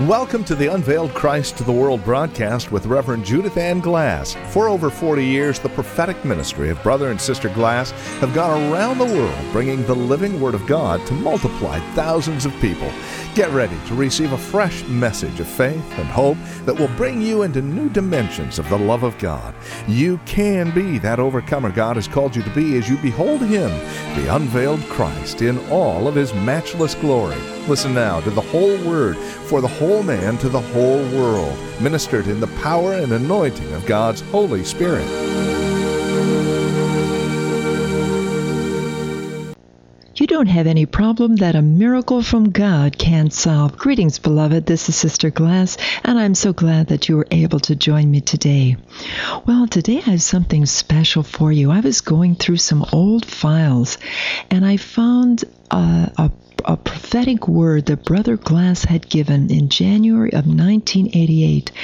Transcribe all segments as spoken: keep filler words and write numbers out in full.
Welcome to the Unveiled Christ to the World broadcast with Reverend Judith Ann Glass. For over forty years, the prophetic ministry of Brother and Sister Glass have gone around the world bringing the living Word of God to multiply thousands of people. Get ready to receive a fresh message of faith and hope that will bring you into new dimensions of the love of God. You can be that overcomer God has called you to be as you behold Him, the unveiled Christ, in all of His matchless glory. Listen now to the whole Word for the whole man to the whole world, ministered in the power and anointing of God's Holy Spirit. You don't have any problem that a miracle from God can't solve. Greetings, beloved. This is Sister Glass, and I'm so glad that you were able to join me today. Well, today I have something special for you. I was going through some old files, and I found uh, a a prophetic word that Brother Glass had given in January of nineteen eighty-eight.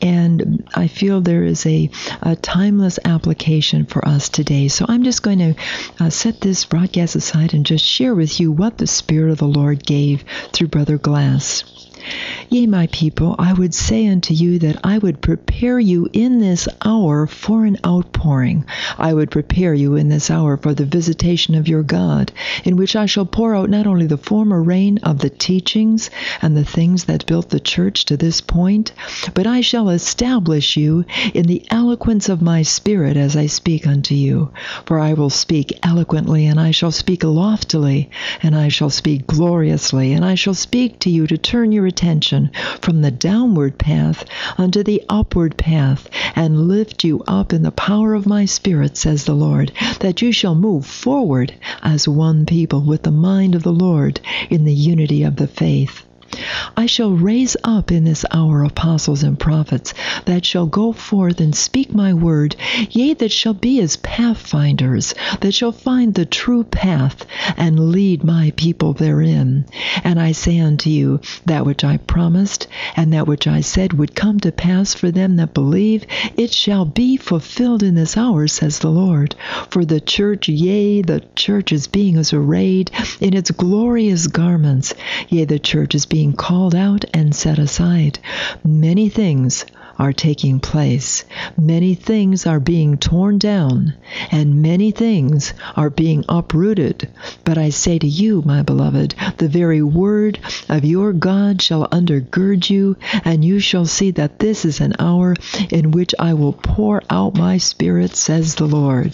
And I feel there is a, a timeless application for us today. So I'm just going to uh, set this broadcast aside and just share with you what the Spirit of the Lord gave through Brother Glass. Yea, my people, I would say unto you that I would prepare you in this hour for an outpouring. I would prepare you in this hour for the visitation of your God, in which I shall pour out not only the former rain of the teachings and the things that built the church to this point, but I shall establish you in the eloquence of my Spirit as I speak unto you. For I will speak eloquently, and I shall speak loftily, and I shall speak gloriously, and I shall speak to you to turn your attention from the downward path unto the upward path, and lift you up in the power of my Spirit, says the Lord, that you shall move forward as one people with the mind of the Lord in the unity of the faith. I shall raise up in this hour apostles and prophets that shall go forth and speak my word, yea, that shall be as pathfinders, that shall find the true path and lead my people therein. And I say unto you, that which I promised and that which I said would come to pass for them that believe, it shall be fulfilled in this hour, says the Lord. For the church, yea, the church is being as arrayed in its glorious garments, yea, the church is being called out and set aside. Many things are taking place. Many things are being torn down, and many things are being uprooted. But I say to you, my beloved, the very word of your God shall undergird you, and you shall see that this is an hour in which I will pour out my Spirit, says the Lord.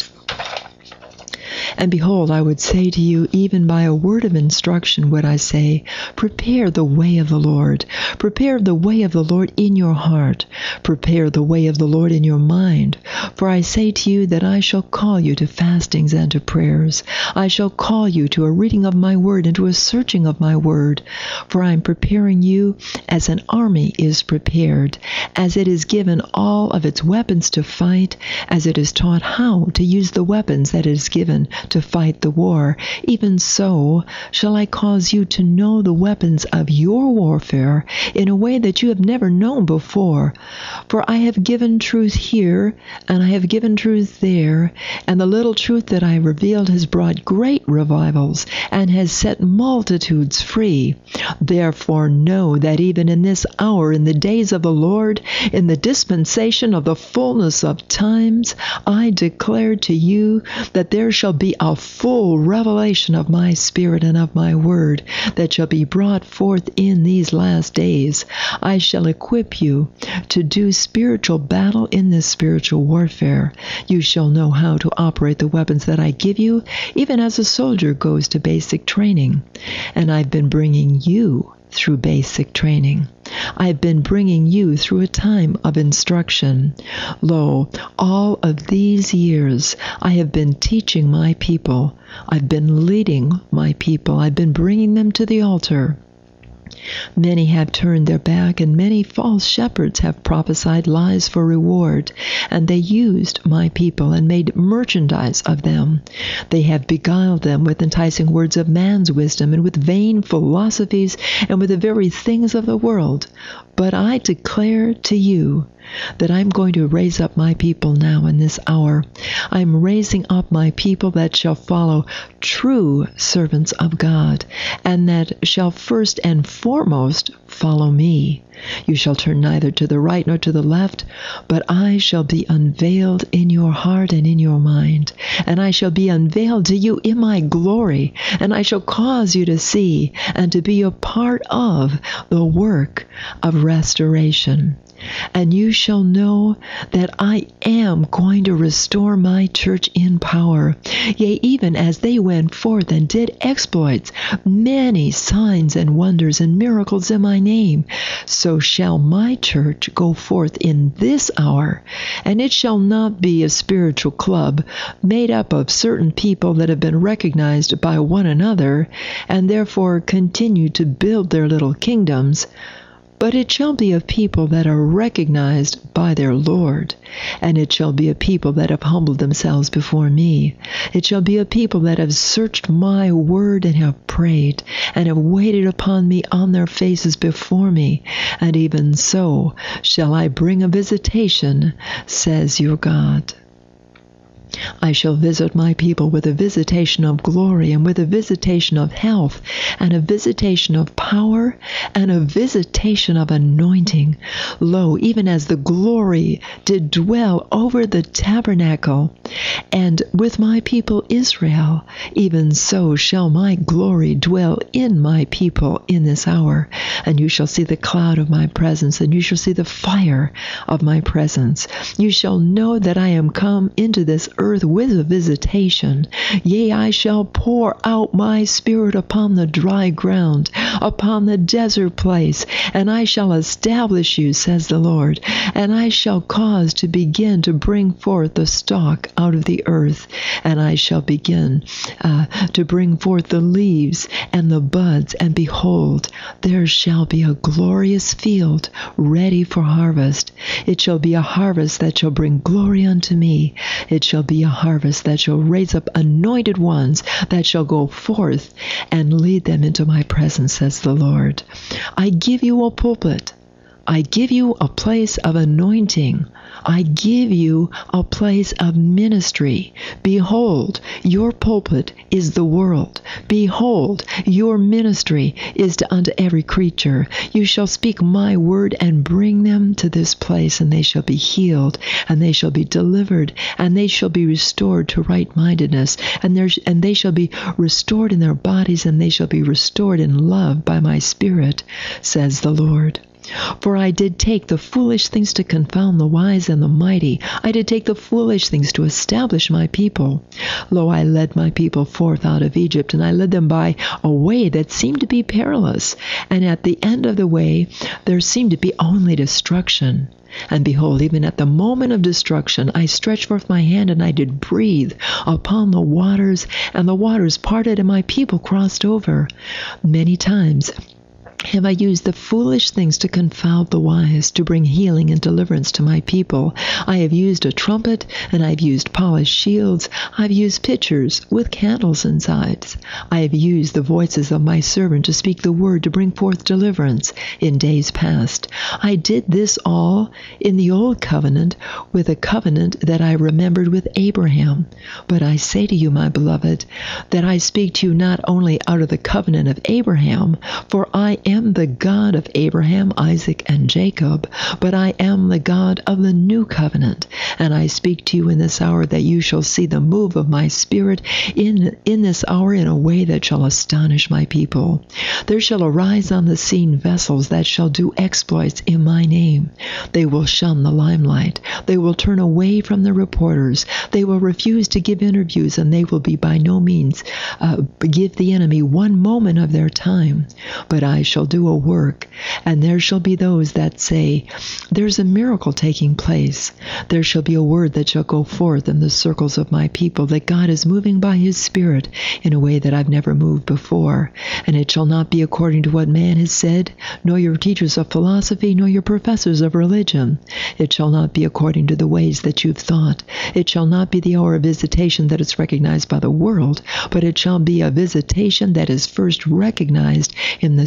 And behold, I would say to you, even by a word of instruction would I say, prepare the way of the Lord. Prepare the way of the Lord in your heart. Prepare the way of the Lord in your mind. For I say to you that I shall call you to fastings and to prayers. I shall call you to a reading of my word and to a searching of my word. For I am preparing you as an army is prepared, as it is given all of its weapons to fight, as it is taught how to use the weapons that it is given to fight the war. Even so shall I cause you to know the weapons of your warfare in a way that you have never known before. For I have given truth here, and I have given truth there, and the little truth that I revealed has brought great revivals and has set multitudes free. Therefore know that even in this hour, in the days of the Lord, in the dispensation of the fullness of times, I declare to you that there shall be a full revelation of my Spirit and of my word that shall be brought forth in these last days. I shall equip you to do spiritual battle in this spiritual warfare. You shall know how to operate the weapons that I give you, even as a soldier goes to basic training. And I've been bringing you through basic training. I've been bringing you through a time of instruction. Lo, all of these years I have been teaching my people. I've been leading my people. I've been bringing them to the altar. Many have turned their back, and many false shepherds have prophesied lies for reward, and they used my people and made merchandise of them. They have beguiled them with enticing words of man's wisdom, and with vain philosophies, and with the very things of the world. But I declare to you that I'm going to raise up my people now in this hour. I'm raising up my people that shall follow true servants of God, and that shall first and foremost follow me. You shall turn neither to the right nor to the left, but I shall be unveiled in your heart and in your mind, and I shall be unveiled to you in my glory, and I shall cause you to see and to be a part of the work of restoration. And you shall know that I am going to restore my church in power. Yea, even as they went forth and did exploits, many signs and wonders and miracles in my name, so shall my church go forth in this hour. And it shall not be a spiritual club made up of certain people that have been recognized by one another, and therefore continue to build their little kingdoms, but it shall be a people that are recognized by their Lord, and it shall be a people that have humbled themselves before me. It shall be a people that have searched my word and have prayed, and have waited upon me on their faces before me, and even so shall I bring a visitation, says your God. I shall visit my people with a visitation of glory, and with a visitation of health, and a visitation of power, and a visitation of anointing. Lo, even as the glory did dwell over the tabernacle, and with my people Israel, even so shall my glory dwell in my people in this hour. And you shall see the cloud of my presence, and you shall see the fire of my presence. You shall know that I am come into this earth with a visitation. Yea, I shall pour out my spirit upon the dry ground, upon the desert place, and I shall establish you, says the Lord, and I shall cause to begin to bring forth the stalk out of the earth, and I shall begin uh, to bring forth the leaves and the buds, and behold, there shall be a glorious field ready for harvest. It shall be a harvest that shall bring glory unto me. It shall be a harvest that shall raise up anointed ones that shall go forth and lead them into my presence, says the Lord. I give you a pulpit. I give you a place of anointing. I give you a place of ministry. Behold, your pulpit is the world. Behold, your ministry is to unto every creature. You shall speak my word and bring them to this place, and they shall be healed, and they shall be delivered, and they shall be restored to right-mindedness, and, there, and they shall be restored in their bodies, and they shall be restored in love by my Spirit, says the Lord. For I did take the foolish things to confound the wise and the mighty. I did take the foolish things to establish my people. Lo, I led my people forth out of Egypt, and I led them by a way that seemed to be perilous. And at the end of the way, there seemed to be only destruction. And behold, even at the moment of destruction, I stretched forth my hand, and I did breathe upon the waters, and the waters parted, and my people crossed over. Many times have I used the foolish things to confound the wise, to bring healing and deliverance to my people. I have used a trumpet, and I've used polished shields. I've used pitchers with candles inside. I have used the voices of my servant to speak the word, to bring forth deliverance in days past. I did this all in the old covenant, with a covenant that I remembered with Abraham. But I say to you, my beloved, that I speak to you not only out of the covenant of Abraham, for I am am the God of Abraham, Isaac, and Jacob, but I am the God of the new covenant. And I speak to you in this hour that you shall see the move of my Spirit in, in this hour in a way that shall astonish my people. There shall arise on the scene vessels that shall do exploits in my name. They will shun the limelight. They will turn away from the reporters. They will refuse to give interviews, and they will be by no means uh, give the enemy one moment of their time. But I shall do a work, and there shall be those that say, there's a miracle taking place. There shall be a word that shall go forth in the circles of my people, that God is moving by his Spirit in a way that I've never moved before. And it shall not be according to what man has said, nor your teachers of philosophy, nor your professors of religion. It shall not be according to the ways that you've thought. It shall not be the hour of visitation that is recognized by the world, but it shall be a visitation that is first recognized in the spirits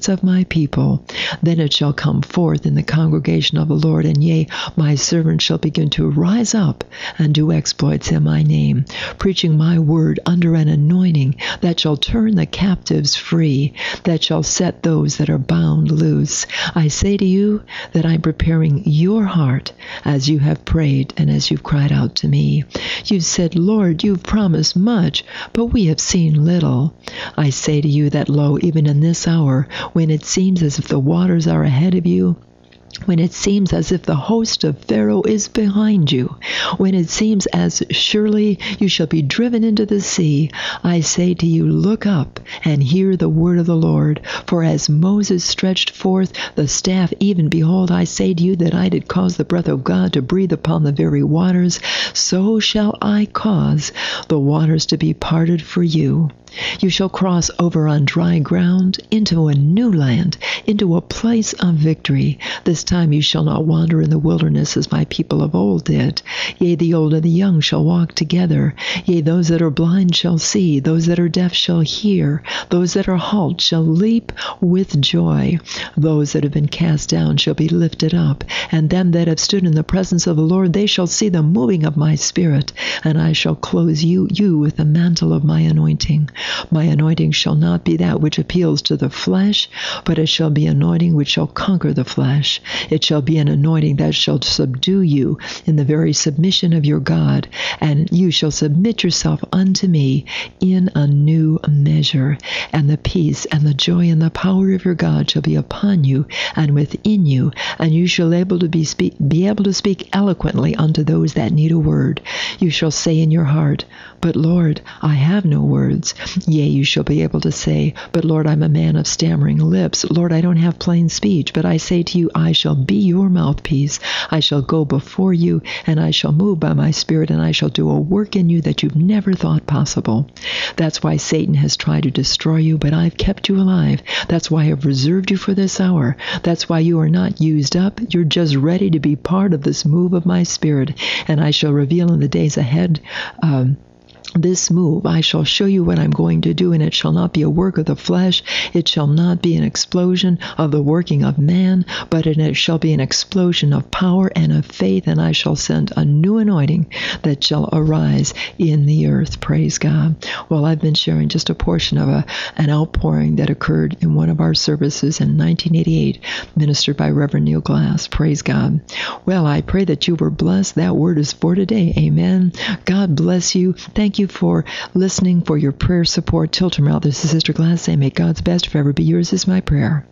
spirits of my people. Then it shall come forth in the congregation of the Lord, and yea, my servant shall begin to rise up and do exploits in my name, preaching my word under an anointing that shall turn the captives free, that shall set those that are bound loose. I say to you that I'm preparing your heart as you have prayed and as you've cried out to me. You've said, Lord, you've promised much, but we have seen little. I say to you that, lo, even in this hour, when it seems as if the waters are ahead of you, when it seems as if the host of Pharaoh is behind you, when it seems as surely you shall be driven into the sea, I say to you, look up and hear the word of the Lord. For as Moses stretched forth the staff, even behold, I say to you that I did cause the breath of God to breathe upon the very waters, so shall I cause the waters to be parted for you. You shall cross over on dry ground into a new land, into a place of victory. This time you shall not wander in the wilderness as my people of old did. Yea, the old and the young shall walk together. Yea, those that are blind shall see, those that are deaf shall hear, those that are halt shall leap with joy. Those that have been cast down shall be lifted up, and them that have stood in the presence of the Lord, they shall see the moving of my Spirit, and I shall clothe you, you with the mantle of my anointing. My anointing shall not be that which appeals to the flesh, but it shall be anointing which shall conquer the flesh. It shall be an anointing that shall subdue you in the very submission of your God, and you shall submit yourself unto me in a new measure. And the peace and the joy and the power of your God shall be upon you and within you, and you shall able to be, speak, be able to speak eloquently unto those that need a word. You shall say in your heart, but Lord, I have no words. Yea, you shall be able to say, but Lord, I'm a man of stammering lips. Lord, I don't have plain speech, but I say to you, I shall be your mouthpiece. I shall go before you, and I shall move by my Spirit, and I shall do a work in you that you've never thought possible. That's why Satan has tried to destroy you, but I've kept you alive. That's why I've reserved you for this hour. That's why you are not used up. You're just ready to be part of this move of my Spirit, and I shall reveal in the days ahead um, this move. I shall show you what I'm going to do, and it shall not be a work of the flesh. It shall not be an explosion of the working of man, but it shall be an explosion of power and of faith, and I shall send a new anointing that shall arise in the earth. Praise God. Well, I've been sharing just a portion of a, an outpouring that occurred in one of our services in nineteen eighty-eight, ministered by Reverend Neil Glass. Praise God. Well, I pray that you were blessed. That word is for today. Amen. God bless you. Thank you for listening, for your prayer support. Till tomorrow, this is Sister Glass saying, may God's best forever be yours is my prayer.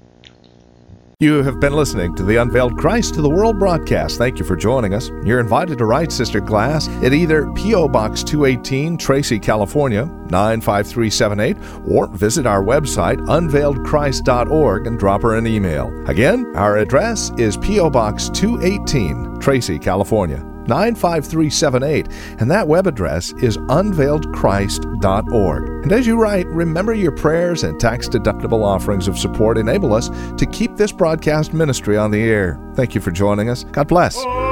You have been listening to the Unveiled Christ to the World broadcast. Thank you for joining us. You're invited to write Sister Glass at either P O. Box two eighteen, Tracy, California, nine five three seven eight, or visit our website, unveiled christ dot org, and drop her an email. Again, our address is P O. Box two eighteen, Tracy, California, nine five three seven eight, and that web address is unveiled christ dot org. And as you write, remember your prayers and tax-deductible offerings of support enable us to keep this broadcast ministry on the air. Thank you for joining us. God bless.